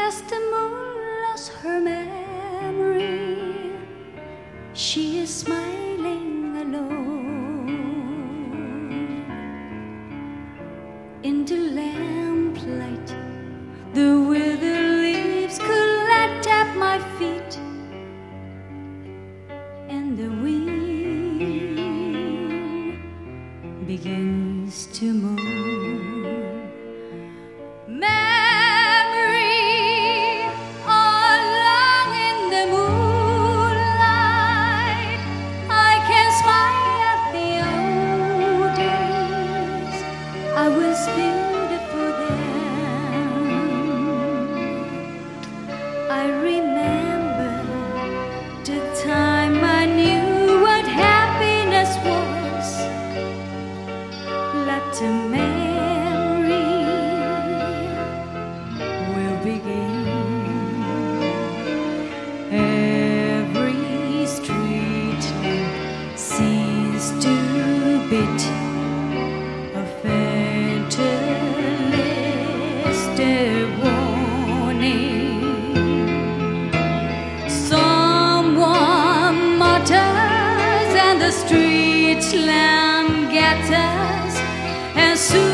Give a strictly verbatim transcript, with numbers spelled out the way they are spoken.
as the moon lost her memory, she is smiling alone in the lamplight. The withered leaves collect at my feet, and the wind begins to moan. Memory, along in the moonlight, I can smile at the old days. I was beautiful then. I remember the time I knew what happiness was. Let the memory will begin. Every street lamp seems to beat a fatalistic warning. Someone mutters and the street lamp gathers, and soon